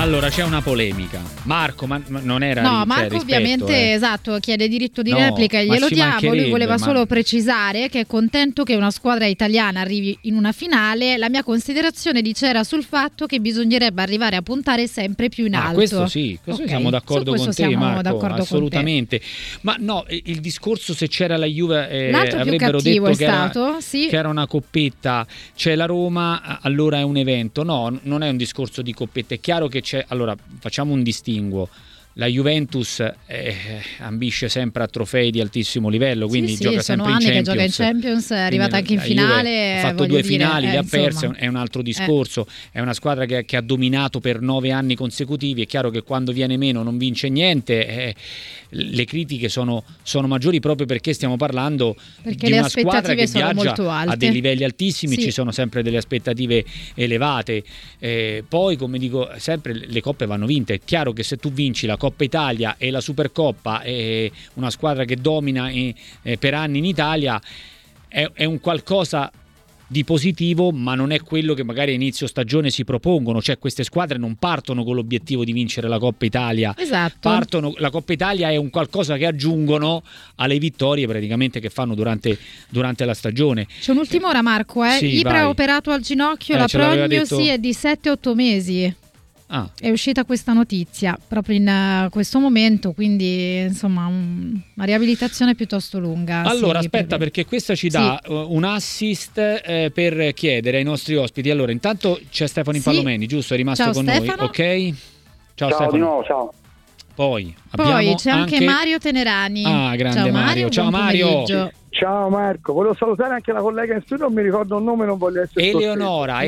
Allora c'è una polemica. Marco, ma non era No, Marco ovviamente esatto, chiede diritto di replica e glielo diamo. Lui voleva solo precisare che è contento che una squadra italiana arrivi in una finale. La mia considerazione, dice, era sul fatto che bisognerebbe arrivare a puntare sempre più in alto. Questo sì, questo siamo d'accordo con te, Marco, assolutamente. Ma no, il discorso se c'era la Juve avrebbero detto che era una coppetta, c'è la Roma, allora è un evento. No, non è un discorso di coppetta, è chiaro che c'è. Allora, facciamo un distinguo. La Juventus ambisce sempre a trofei di altissimo livello, quindi gioca sempre in Champions. Che gioca in Champions, è arrivata anche in finale. Ha fatto 2 finali, le ha perse, è un altro discorso. È una squadra che ha dominato per 9 anni consecutivi. È chiaro che quando viene meno non vince niente. Le critiche sono maggiori proprio perché stiamo parlando di una squadra che viaggia a dei livelli altissimi, ci sono sempre delle aspettative elevate. Poi, come dico sempre, le coppe vanno vinte. È chiaro che se tu vinci la Coppa Italia e la Supercoppa è una squadra che domina per anni in Italia, è un qualcosa di positivo, ma non è quello che magari a inizio stagione si propongono. Cioè, queste squadre non partono con l'obiettivo di vincere la Coppa Italia. Esatto. La Coppa Italia è un qualcosa che aggiungono alle vittorie praticamente che fanno durante la stagione. C'è un'ultima ora, Marco. Ibra ha operato al ginocchio, la prognosi è di 7-8 mesi. È uscita questa notizia proprio in questo momento, quindi insomma una riabilitazione piuttosto lunga. Allora aspetta, perché questa ci dà un assist per chiedere ai nostri ospiti. Allora intanto c'è Stefano Impallomeni, giusto? È rimasto con Stefano. noi, ok? Ciao Stefano. Di nuovo, ciao. Poi c'è anche Mario Tenerani. Grande ciao Mario. Ciao Mario. Ciao Marco, volevo salutare anche la collega in studio, non mi ricordo il nome, non voglio essere Eleonora.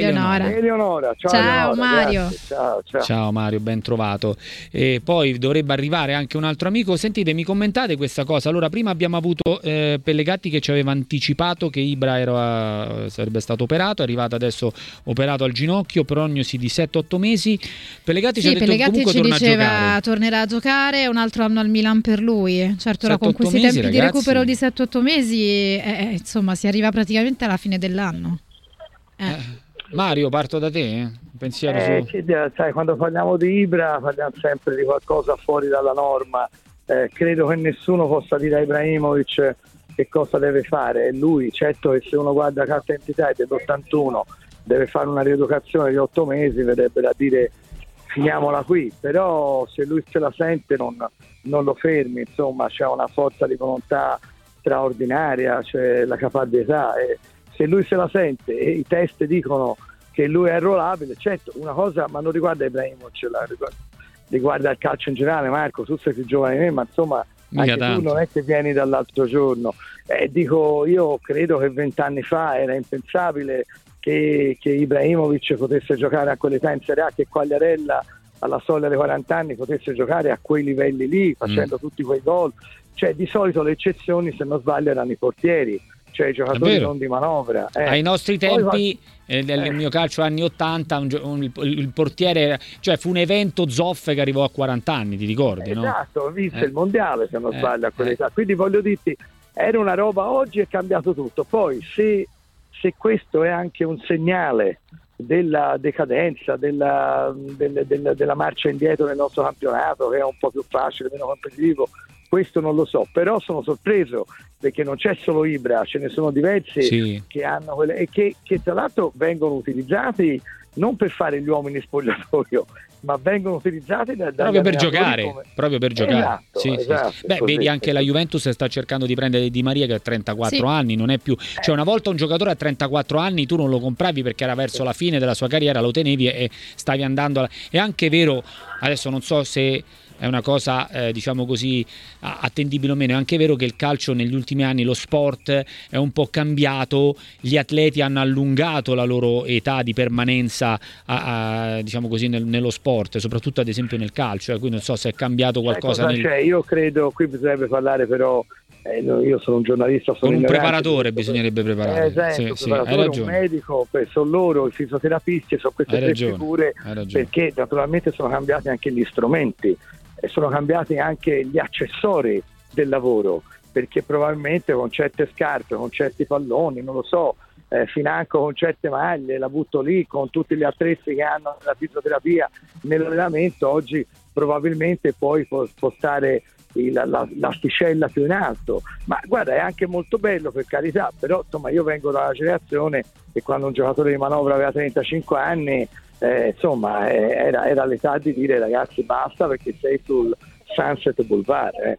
Ciao Mario. Ciao Mario, ben trovato. E poi dovrebbe arrivare anche un altro amico. Sentite, mi commentate questa cosa. Allora, prima abbiamo avuto Pellegatti che ci aveva anticipato che Ibra sarebbe stato operato, è arrivato adesso operato al ginocchio, prognosi di 7-8 mesi. Pellegatti ci ha detto che comunque tornerà a giocare, un altro anno al Milan per lui. Certo, ora con questi tempi di recupero di 7-8 mesi insomma si arriva praticamente alla fine dell'anno. Mario, parto da te, un pensiero su... sai, quando parliamo di Ibra parliamo sempre di qualcosa fuori dalla norma. Credo che nessuno possa dire a Ibrahimovic che cosa deve fare. Lui, certo che se uno guarda la carta d'identità è dell'81, deve fare una rieducazione di 8 mesi, vedrebbe da dire finiamola qui, però se lui se la sente non lo fermi, insomma c'è una forza di volontà straordinaria, cioè la capacità, e se lui se la sente e i test dicono che lui è arruolabile, certo, una cosa, ma non riguarda Ibrahimovic, riguarda il calcio in generale. Marco, tu sei più giovane di me, ma insomma anche tu non è che vieni dall'altro giorno. Dico, io credo che 20 anni fa era impensabile che Ibrahimovic potesse giocare a quell'età in Serie A, che Quagliarella alla soglia dei 40 anni potesse giocare a quei livelli lì, facendo tutti quei gol. Cioè, di solito le eccezioni, se non sbaglio, erano i portieri, cioè i giocatori non di manovra. Ai nostri tempi, nel mio calcio anni 80, il portiere, cioè fu un evento Zoff che arrivò a 40 anni, ti ricordi? Esatto, vinse il mondiale, se non sbaglio, a quell'età. Quindi voglio dirti, era una roba, oggi è cambiato tutto. Poi se questo è anche un segnale della decadenza, della marcia indietro nel nostro campionato, che è un po' più facile, meno competitivo, questo non lo so, però sono sorpreso perché non c'è solo Ibra, ce ne sono diversi che hanno quelle, e che tra l'altro vengono utilizzati non per fare gli uomini spogliatoio, ma vengono utilizzati proprio per giocare, Esatto, esatto. Beh, vedi anche la Juventus sta cercando di prendere Di Maria che ha 34 anni, non è più, cioè una volta un giocatore a 34 anni tu non lo compravi perché era verso la fine della sua carriera, lo tenevi e stavi andando è anche vero, adesso non so se è una cosa diciamo così attendibile o meno, è anche vero che il calcio negli ultimi anni, lo sport è un po' cambiato, gli atleti hanno allungato la loro età di permanenza diciamo così nello sport, soprattutto ad esempio nel calcio, quindi non so se è cambiato qualcosa io credo, qui bisognerebbe parlare però io sono un giornalista, con un preparatore bisognerebbe preparare, hai ragione. Un medico, sono loro i fisioterapisti, sono queste tre figure, perché naturalmente sono cambiati anche gli strumenti e sono cambiati anche gli accessori del lavoro, perché probabilmente con certe scarpe, con certi palloni, non lo so, financo con certe maglie, la butto lì con tutti gli attrezzi che hanno nella fisioterapia, nell'allenamento. Oggi probabilmente puoi spostare l'asticella più in alto, ma guarda, è anche molto bello, per carità, però insomma io vengo dalla generazione che quando un giocatore di manovra aveva 35 anni era l'età di dire ragazzi basta, perché sei sul Sunset Boulevard.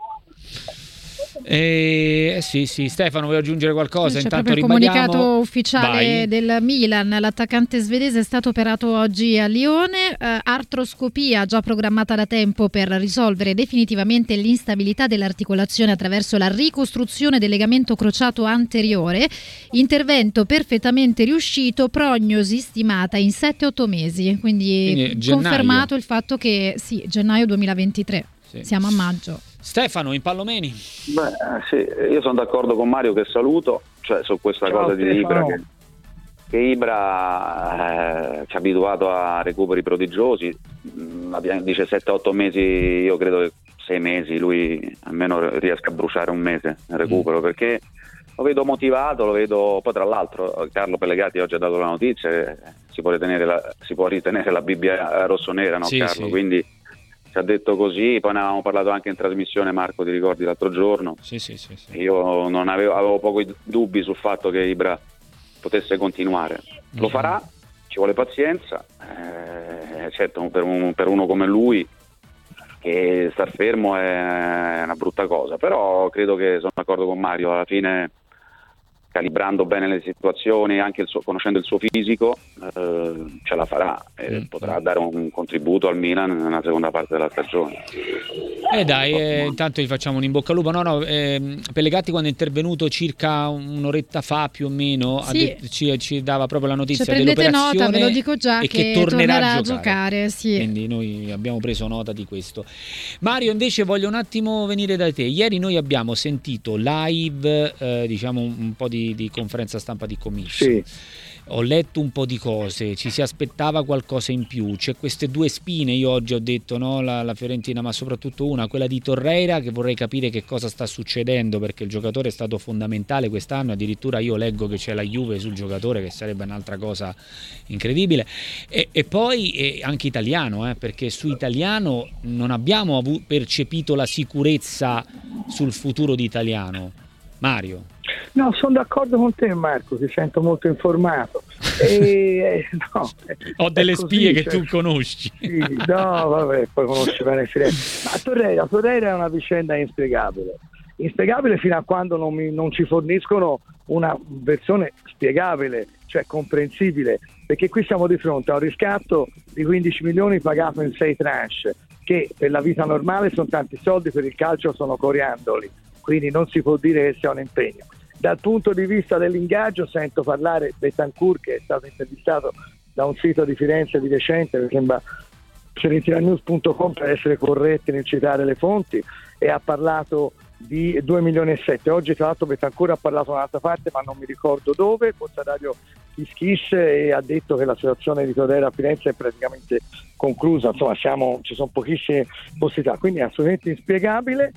Sì, Stefano, vuoi aggiungere qualcosa? C'è Intanto proprio il comunicato ufficiale del Milan. L'attaccante svedese è stato operato oggi a Lione, artroscopia già programmata da tempo per risolvere definitivamente l'instabilità dell'articolazione attraverso la ricostruzione del legamento crociato anteriore, intervento perfettamente riuscito, prognosi stimata in 7-8 mesi, quindi confermato il fatto che sì, gennaio 2023, siamo a maggio. Stefano, in Pallomeni. Sì, io sono d'accordo con Mario, che saluto, cioè su questa cosa di Ibra, che Ibra ci ha abituato a recuperi prodigiosi, dice 7-8 mesi, io credo che 6 mesi lui almeno riesca a bruciare un mese nel recupero, perché lo vedo motivato, lo vedo. Poi tra l'altro Carlo Pellegatti oggi ha dato la notizia, si può ritenere la Bibbia rossonera, no, Carlo? Sì. Quindi ci ha detto così. Poi ne avevamo parlato anche in trasmissione, Marco, ti ricordi, l'altro giorno? Sì. Io non avevo pochi dubbi sul fatto che Ibra potesse continuare. Lo farà, ci vuole pazienza, certo per uno come lui che star fermo è una brutta cosa, però credo che, sono d'accordo con Mario, alla fine calibrando bene le situazioni, anche conoscendo il suo fisico, ce la farà e potrà dare un contributo al Milan nella seconda parte della stagione. Intanto gli facciamo un in bocca al lupo. Pellegatti, quando è intervenuto circa un'oretta fa più o meno, ci dava proprio la notizia dell'operazione, nota, ve lo dico già, e che tornerà a giocare. Sì. Quindi noi abbiamo preso nota di questo. Mario, invece voglio un attimo venire da te. Ieri noi abbiamo sentito live un po' di conferenza stampa di Commisso. Sì. Ho letto un po' di cose, ci si aspettava qualcosa in più. C'è queste due spine, io oggi ho detto, no, la Fiorentina, ma soprattutto una, quella di Torreira, che vorrei capire che cosa sta succedendo, perché il giocatore è stato fondamentale quest'anno, addirittura io leggo che c'è la Juve sul giocatore, che sarebbe un'altra cosa incredibile. E poi anche Italiano, perché su Italiano non abbiamo percepito la sicurezza sul futuro di Italiano. Mario? No, sono d'accordo con te, Marco, ti sento molto informato. Ho delle spie che tu conosci. Sì, no, vabbè, poi conosci bene Firenze. Ma Torreira è una vicenda inspiegabile fino a quando non ci forniscono una versione spiegabile, cioè comprensibile, perché qui siamo di fronte a un riscatto di 15 milioni pagato in 6 tranche, che per la vita normale sono tanti soldi, per il calcio sono coriandoli, quindi non si può dire che sia un impegno. Dal punto di vista dell'ingaggio sento parlare Betancourt, che è stato intervistato da un sito di Firenze di recente, mi sembra fiorentina-news.com, per essere corretti nel citare le fonti, e ha parlato di 2,7 milioni. Oggi tra l'altro Betancourt ha parlato da un'altra parte, ma non mi ricordo dove, forse a Radio Kiss, e ha detto che la situazione di Torreira a Firenze è praticamente conclusa. Insomma, ci sono pochissime possibilità, quindi è assolutamente inspiegabile,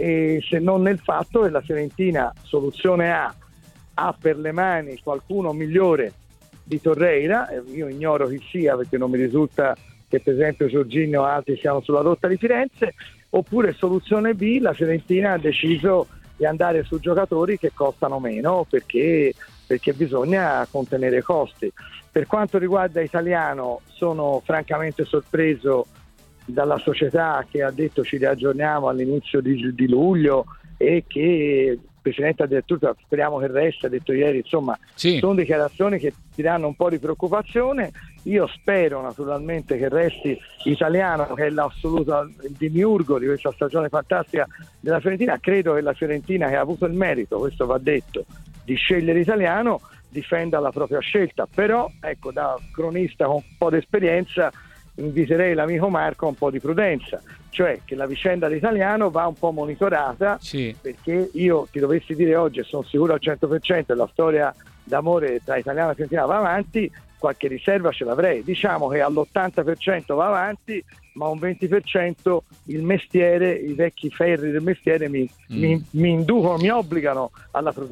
e se non nel fatto che la Fiorentina, soluzione A, ha per le mani qualcuno migliore di Torreira. Io ignoro chi sia, perché non mi risulta che per esempio Jorginho o altri siano sulla rotta di Firenze. Oppure soluzione B, la Fiorentina ha deciso di andare su giocatori che costano meno, perché bisogna contenere i costi. Per quanto riguarda Italiano, sono francamente sorpreso dalla società che ha detto ci riaggiorniamo all'inizio di luglio, e che il Presidente addirittura speriamo che resti, ha detto ieri. Insomma, sono dichiarazioni che ti danno un po' di preoccupazione. Io spero naturalmente che resti Italiano, che è l'assoluto demiurgo di questa stagione fantastica della Fiorentina. Credo che la Fiorentina, che ha avuto il merito, questo va detto, di scegliere Italiano, difenda la propria scelta. Però ecco, da cronista con un po' di esperienza, inviterei l'amico Marco a un po' di prudenza, cioè che la vicenda dell'Italiano va un po' monitorata, perché io ti dovessi dire oggi, e sono sicuro al 100% che la storia d'amore tra Italiano e Fiorentina va avanti, qualche riserva ce l'avrei. Diciamo che all'80% va avanti, ma un 20% il mestiere, i vecchi ferri del mestiere mi inducono, mi obbligano alla prudenza.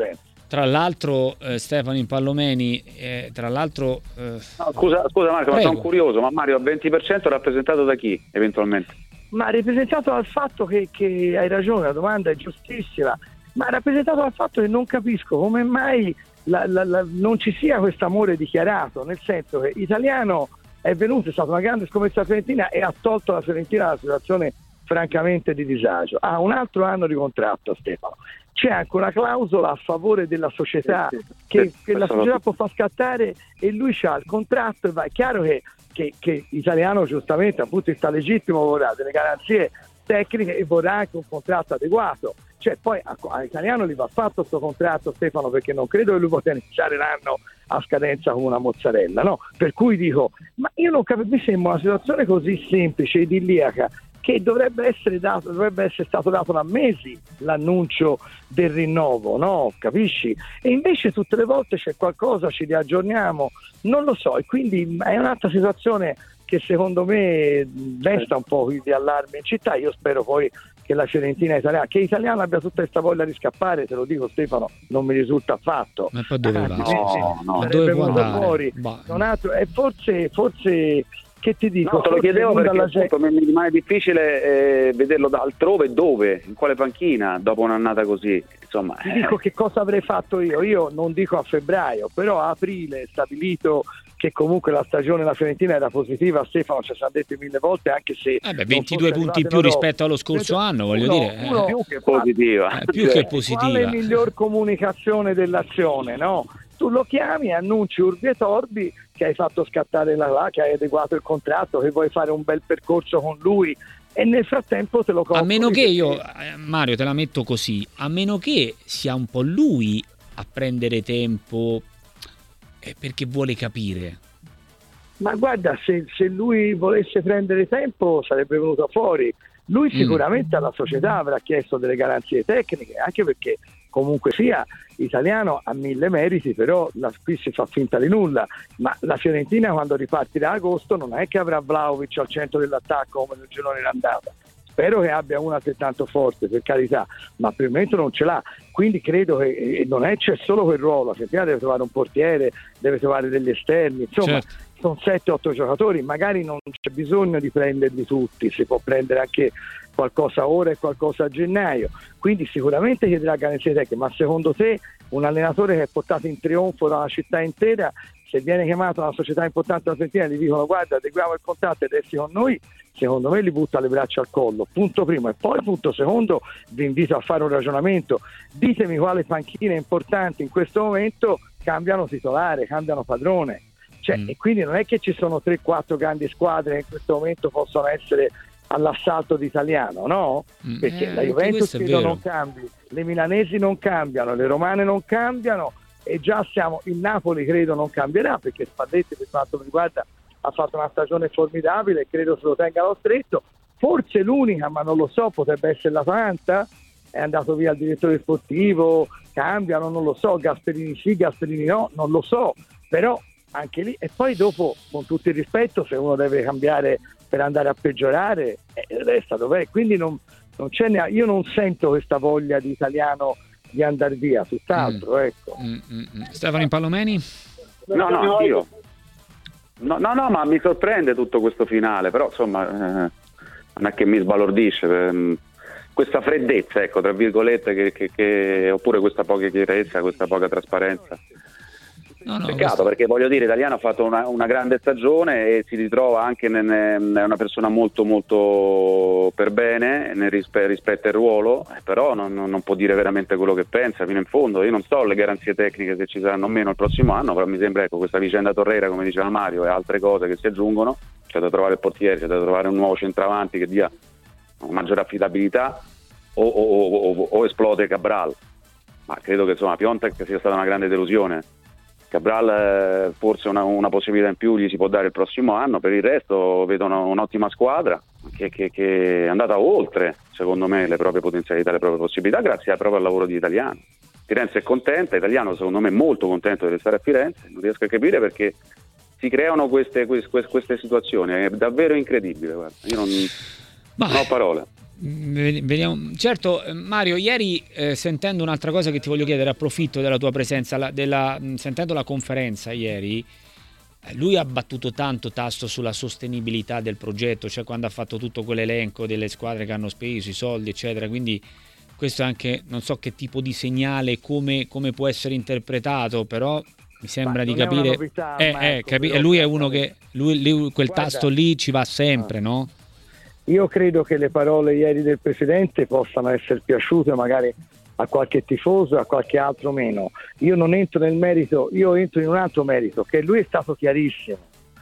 Tra l'altro Stefano Impallomeni, no, scusa Marco, ma sono curioso, ma Mario al 20% rappresentato da chi eventualmente? Ma rappresentato dal fatto che hai ragione, la domanda è giustissima, ma rappresentato dal fatto che non capisco come mai non ci sia questo amore dichiarato, nel senso che Italiano è venuto, è stata una grande scommessa fiorentina e ha tolto la Fiorentina dalla situazione francamente di disagio. Ha un altro anno di contratto, Stefano. C'è anche una clausola a favore della società che la società può far scattare e lui c'ha il contratto e va. È chiaro che Italiano giustamente dal punto di vista legittimo vorrà delle garanzie tecniche e vorrà anche un contratto adeguato. Cioè poi a Italiano gli va fatto questo contratto, Stefano, perché non credo che lui possa iniziare l'anno a scadenza come una mozzarella, no? Per cui dico, ma io non capisco, mi sembra una situazione così semplice, idilliaca, che dovrebbe essere stato dato da mesi l'annuncio del rinnovo, no? Capisci? E invece tutte le volte c'è qualcosa, ci riaggiorniamo, non lo so, e quindi è un'altra situazione che secondo me desta un po' di allarme in città. Io spero poi che la Fiorentina italiana, che Italiano abbia tutta questa voglia di scappare, te lo dico Stefano, non mi risulta affatto. Ma poi dove va? No, dove può andare? Fuori, e forse che ti dico? No, te lo chiedevo perché appunto mi rimane difficile vederlo da altrove, dove, in quale panchina dopo un'annata così, insomma. Ti dico che cosa avrei fatto io non dico a febbraio, però a aprile stabilito che comunque la stagione della Fiorentina era positiva, Stefano ci ha detto 1000 volte, anche se 22 punti in più rispetto allo scorso anno, voglio dire, più che positiva, più che positiva. Quale miglior comunicazione dell'azione, no? Tu lo chiami, annunci urbi e torbi che hai fatto scattare che hai adeguato il contratto, che vuoi fare un bel percorso con lui e nel frattempo te lo compri. A meno che io, Mario, te la metto così, a meno che sia un po' lui a prendere tempo perché vuole capire. Ma guarda, se lui volesse prendere tempo sarebbe venuto fuori. Lui sicuramente alla società avrà chiesto delle garanzie tecniche, anche perché comunque sia Italiano ha 1000 meriti, però qui si fa finta di nulla. Ma la Fiorentina quando ripartirà a agosto non è che avrà Vlahovic al centro dell'attacco come nel girone d'andata. Spero che abbia una altrettanto forte, per carità, ma per il momento non ce l'ha. Quindi credo che c'è solo quel ruolo. La Fiorentina deve trovare un portiere, deve trovare degli esterni, insomma. Certo. Sono 7-8 giocatori, magari non c'è bisogno di prenderli tutti, si può prendere anche qualcosa ora e qualcosa a gennaio, quindi sicuramente chiederà garanzie tecniche. Ma secondo te un allenatore che è portato in trionfo da una città intera, se viene chiamato da una società importante della Fiorentina e gli dicono guarda adeguiamo il contratto e resti con noi, secondo me li butta le braccia al collo, punto primo. E poi punto secondo, vi invito a fare un ragionamento, ditemi quale panchine importanti in questo momento cambiano titolare, cambiano padrone. E quindi non è che ci sono 3-4 grandi squadre che in questo momento possono essere all'assalto di Italiano, no? Perché la Juventus non cambi, le milanesi non cambiano, le romane non cambiano e già il Napoli credo non cambierà, perché Spalletti per quanto mi riguarda ha fatto una stagione formidabile e credo se lo tenga allo stretto. Forse l'unica, ma non lo so, potrebbe essere l'Atalanta, è andato via il direttore sportivo, cambiano, non lo so, Gasperini sì, Gasperini no, non lo so, però anche lì. E poi dopo, con tutto il rispetto, se uno deve cambiare per andare a peggiorare, resta dov'è. Quindi non c'è io non sento questa voglia di Italiano di andare via, tutt'altro. Ecco. Stefano Impallomeni? No, io no, ma mi sorprende tutto questo finale, però insomma non è che mi sbalordisce questa freddezza, ecco, tra virgolette, che oppure questa poca chiarezza, questa poca trasparenza. Peccato, perché voglio dire, Italiano ha fatto una grande stagione e si ritrova anche una persona molto molto per bene rispetto al ruolo, però non può dire veramente quello che pensa fino in fondo. Io non so le garanzie tecniche se ci saranno o meno il prossimo anno, però mi sembra, ecco, questa vicenda Torreira, come diceva Mario, e altre cose che si aggiungono, c'è da trovare il portiere, c'è da trovare un nuovo centravanti che dia una maggiore affidabilità o esplode Cabral, ma credo che insomma Piontek sia stata una grande delusione. Cabral forse una possibilità in più gli si può dare il prossimo anno, per il resto vedo un'ottima squadra che è andata oltre, secondo me, le proprie potenzialità, le proprie possibilità, grazie proprio al lavoro di Italiano. Firenze è contenta, Italiano secondo me è molto contento di restare a Firenze, non riesco a capire perché si creano queste situazioni, è davvero incredibile, guarda. Io non ho parole. Vediamo. Certo, Mario, ieri sentendo un'altra cosa che ti voglio chiedere, approfitto della tua presenza, sentendo la conferenza ieri, lui ha battuto tanto tasto sulla sostenibilità del progetto, cioè quando ha fatto tutto quell'elenco delle squadre che hanno speso i soldi, eccetera, quindi questo è anche, non so che tipo di segnale, come può essere interpretato, però mi sembra di capire. Lui è uno che quel tasto lì ci va sempre, no? Io credo che le parole ieri del Presidente possano essere piaciute magari a qualche tifoso, a qualche altro meno. Io non entro nel merito, io entro in un altro merito, che lui è stato chiarissimo,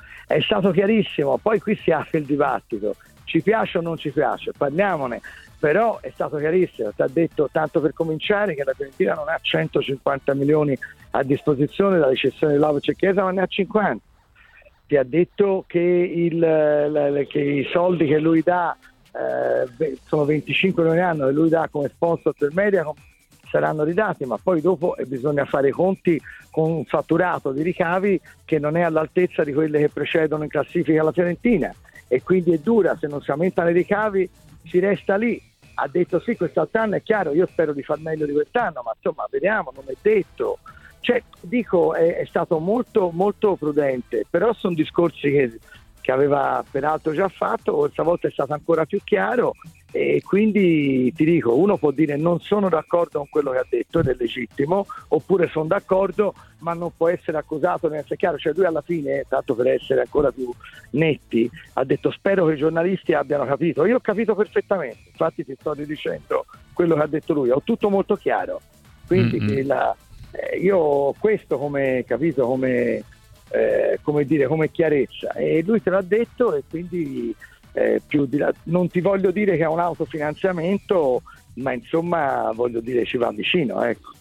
poi qui si apre il dibattito, ci piace o non ci piace, parliamone, però è stato chiarissimo, ti ha detto, tanto per cominciare, che la Fiorentina non ha 150 milioni a disposizione dalla cessione di Vlahovic e Chiesa, ma ne ha 50. Ti ha detto che che i soldi che lui dà sono 25 milioni all'anno e lui dà come sponsor per Mediacom saranno ridati, ma poi dopo bisogna fare i conti con un fatturato di ricavi che non è all'altezza di quelle che precedono in classifica la Fiorentina, e quindi è dura, se non si aumentano i ricavi si resta lì. Ha detto sì, quest'anno è chiaro, io spero di far meglio di quest'anno, ma insomma vediamo, non è detto. Cioè, dico, è stato molto molto prudente, però sono discorsi che aveva peraltro già fatto, stavolta è stato ancora più chiaro, e quindi ti dico, uno può dire non sono d'accordo con quello che ha detto, ed è legittimo, oppure sono d'accordo ma non può essere accusato di essere chiaro. Cioè lui alla fine, tanto per essere ancora più netti, ha detto spero che i giornalisti abbiano capito. Io ho capito perfettamente, infatti ti sto dicendo quello che ha detto lui, ho tutto molto chiaro, quindi io questo come capito, come dire, come chiarezza, e lui te l'ha detto, e quindi più di là, non ti voglio dire che è un autofinanziamento, ma insomma voglio dire ci va vicino, ecco.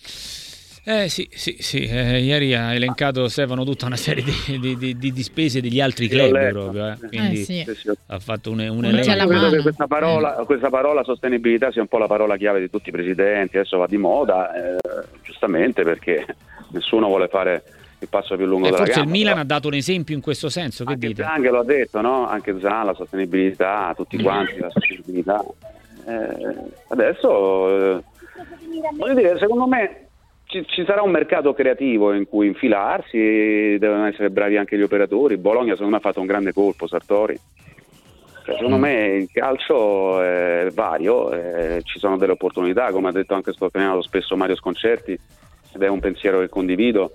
Sì. Ieri ha elencato Stefano tutta una serie di spese degli altri club proprio, quindi ha fatto un elenco. Io credo che questa parola sostenibilità sia un po' la parola chiave di tutti i presidenti, adesso va di moda, giustamente, perché nessuno vuole fare il passo più lungo della forse gamba. Il Milan ha dato un esempio in questo senso, che anche dite? Zang lo ha detto, no? Anche Zang, la sostenibilità, tutti quanti la sostenibilità. Adesso voglio dire, secondo me ci sarà un mercato creativo in cui infilarsi, devono essere bravi anche gli operatori. Bologna secondo me ha fatto un grande colpo, Sartori. Secondo me il calcio è vario, ci sono delle opportunità, come ha detto anche sottolineato spesso Mario Sconcerti, ed è un pensiero che condivido.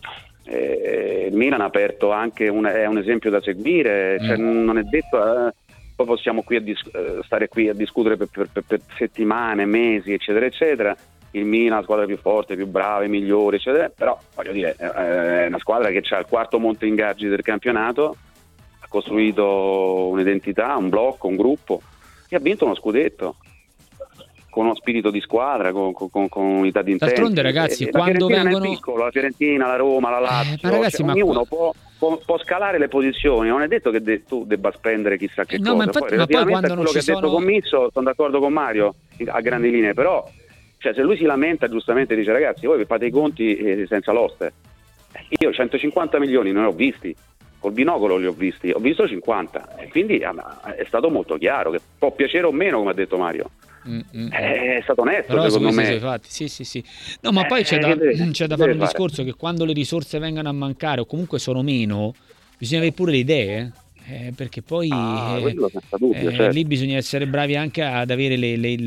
Il Milan ha aperto anche è un esempio da seguire, cioè, non è detto poi possiamo qui stare qui a discutere per settimane, mesi, eccetera eccetera. Il Milan è la squadra più forte, più brava, migliore, eccetera, però voglio dire è una squadra che ha il quarto monte ingaggi del campionato, ha costruito un'identità, un blocco, un gruppo, e ha vinto uno scudetto con uno spirito di squadra, con unità di intenti. D'altronde, ragazzi, quando vengono piccolo, la Fiorentina, la Roma, la Lazio, ragazzi, ognuno può scalare le posizioni, non è detto che tu debba spendere chissà che cosa. Ma poi quando non quello che ha detto Commisso, sono d'accordo con Mario a grandi linee, però cioè, se lui si lamenta giustamente, dice ragazzi voi fate i conti senza l'oste, io 150 milioni non li ho visti, col binocolo li ho visto 50, e quindi è stato molto chiaro, che può piacere o meno, come ha detto Mario. È stato onesto, però, secondo me. Sì. No, ma poi c'è da fare un discorso che quando le risorse vengano a mancare o comunque sono meno, bisogna avere pure le idee, perché poi dubbio, certo. Lì bisogna essere bravi anche ad avere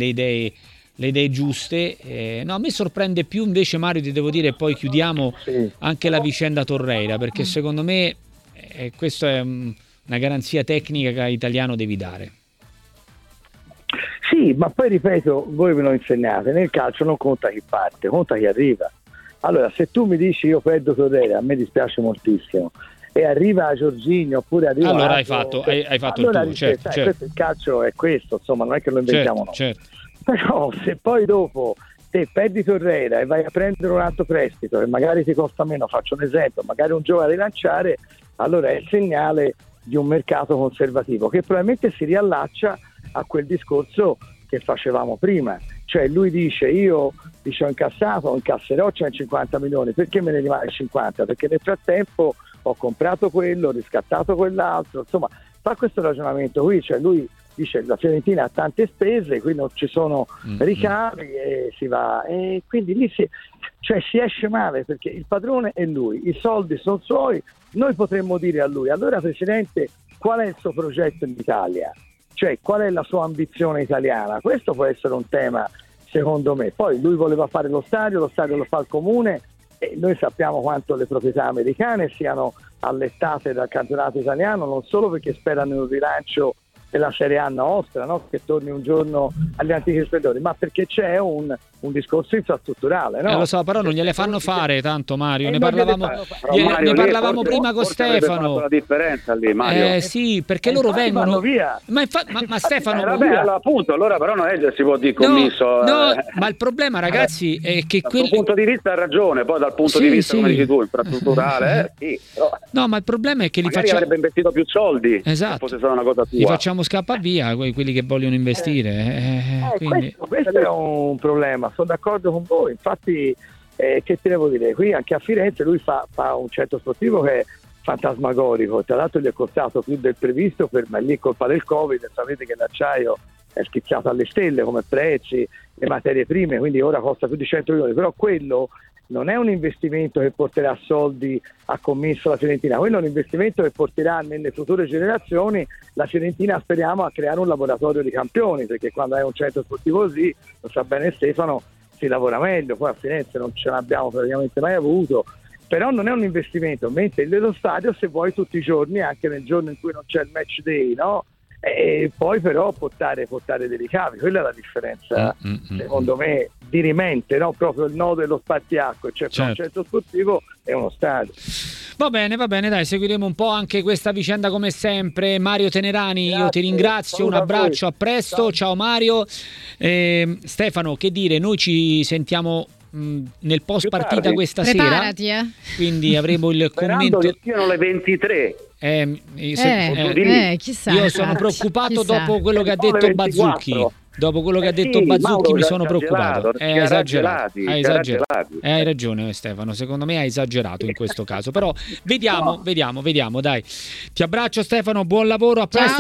le idee giuste. No, a me sorprende più invece, Mario, ti devo dire, poi chiudiamo anche la vicenda Torreira, perché secondo me questa è una garanzia tecnica che all'italiano devi dare. Sì, ma poi ripeto, voi ve lo insegnate, nel calcio non conta chi parte, conta chi arriva. Allora, se tu mi dici io perdo Torreira, a me dispiace moltissimo, e arriva Jorginho oppure arriva allora hai fatto allora il tuo, certo. Questo, il calcio è questo, insomma, non è che lo inventiamo noi. Certo. Però se poi dopo te perdi Torreira e vai a prendere un altro prestito che magari ti costa meno, faccio un esempio, magari un giovane a rilanciare, allora è il segnale di un mercato conservativo che probabilmente si riallaccia a quel discorso che facevamo prima. Cioè lui dice io ho incassato, incasserò 150 milioni, perché me ne rimane 50? Perché nel frattempo ho comprato quello, ho riscattato quell'altro, insomma fa questo ragionamento qui, cioè lui dice la Fiorentina ha tante spese, qui non ci sono ricavi e si va, e quindi lì si esce male, perché il padrone è lui, i soldi sono suoi. Noi potremmo dire a lui: allora Presidente, qual è il suo progetto in Italia? Cioè, qual è la sua ambizione italiana? Questo può essere un tema, secondo me. Poi lui voleva fare lo stadio lo fa il comune, e noi sappiamo quanto le proprietà americane siano allettate dal campionato italiano, non solo perché sperano in un rilancio della Serie A nostra, no? Che torni un giorno agli antichi splendori, ma perché c'è un discorso infrastrutturale, no? Lo so, però non gliele fanno fare tanto, Mario. Ne parlavamo prima con Stefano. La differenza lì, Mario. Sì, perché loro vengono via. Ma Stefano, allora, appunto, allora però non è che si può dire commisso. No, ma il problema, ragazzi, è che dal punto di vista ha ragione, poi dal punto di vista, come dici tu, infrastrutturale, sì, però, no, ma il problema è che li facciamo, avrebbe investito più soldi. Esatto. Se fosse stata una cosa tua. Li facciamo scappare via quelli che vogliono investire. Quindi questo è un problema. Sono d'accordo con voi, infatti che ti devo dire, qui anche a Firenze lui fa un centro sportivo che è fantasmagorico, tra l'altro gli è costato più del previsto, ma lì è colpa del Covid, sapete che l'acciaio è schizzato alle stelle come prezzi, le materie prime, quindi ora costa più di 100 milioni, però quello non è un investimento che porterà soldi a commesso la Fiorentina, quello è un investimento che porterà nelle future generazioni la Fiorentina, speriamo, a creare un laboratorio di campioni, perché quando hai un centro sportivo così, lo sa bene Stefano, si lavora meglio. Poi a Firenze non ce l'abbiamo praticamente mai avuto, però non è un investimento, mentre nello stadio, se vuoi, tutti i giorni, anche nel giorno in cui non c'è il match day, no? E poi però portare dei ricavi, quella è la differenza secondo me dirimente, no? Proprio il nodo dello spartiacque, cioè certo. Un centro sportivo e uno stadio. Va bene, dai, seguiremo un po' anche questa vicenda come sempre. Mario Tenerani, grazie, io ti ringrazio, un abbraccio, a presto, ciao Mario. Stefano, che dire, noi ci sentiamo nel post partita questa Preparati, sera, quindi avremo il commento che siano le 23. Chissà, io sono preoccupato dopo quello che ha detto Bazzucchi. Dopo quello che ha detto Bazzucchi mi sono preoccupato. Hai ragione Stefano, secondo me hai esagerato in questo caso, però vediamo, dai. Ti abbraccio Stefano, buon lavoro, a presto.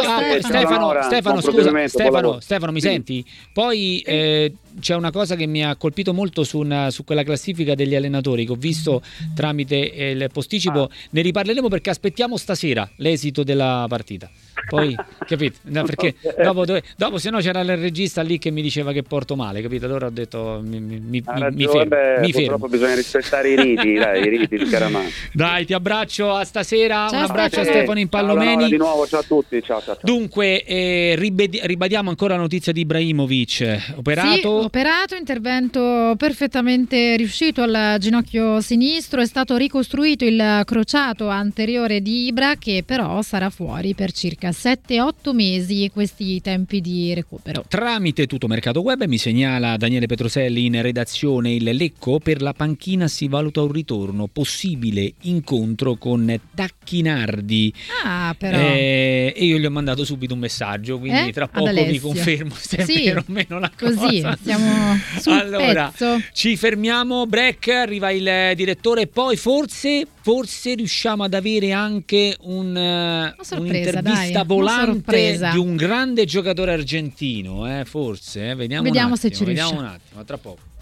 Stefano, mi senti? Poi c'è una cosa che mi ha colpito molto su quella classifica degli allenatori che ho visto tramite il posticipo, ne riparleremo perché aspettiamo stasera l'esito della partita. Poi, capito? No, perché dopo se no c'era il regista lì che mi diceva che porto male, capito? Allora ho detto mi fermo. Purtroppo bisogna rispettare i riti, i riti di Caramano. Dai, ti abbraccio a stasera, ciao, un abbraccio a Stefano Impallomeni. Di nuovo, ciao a tutti, ciao. Dunque, ribadiamo ancora la notizia di Ibrahimovic, operato, intervento perfettamente riuscito al ginocchio sinistro, è stato ricostruito il crociato anteriore di Ibra, che però sarà fuori per circa 7-8 mesi, questi tempi di recupero. Tramite Tutto Mercato Web mi segnala Daniele Petroselli in redazione: il Lecco per la panchina si valuta un ritorno, possibile incontro con Tacchinardi. Però e io gli ho mandato subito un messaggio, quindi tra poco vi confermo se è vero o meno la cosa. Così siamo sul pezzo. Ci fermiamo, break, arriva il direttore, poi forse riusciamo ad avere anche un'intervista volante di un grande giocatore argentino, forse, vediamo se ci riusciamo. Vediamo un attimo, tra poco.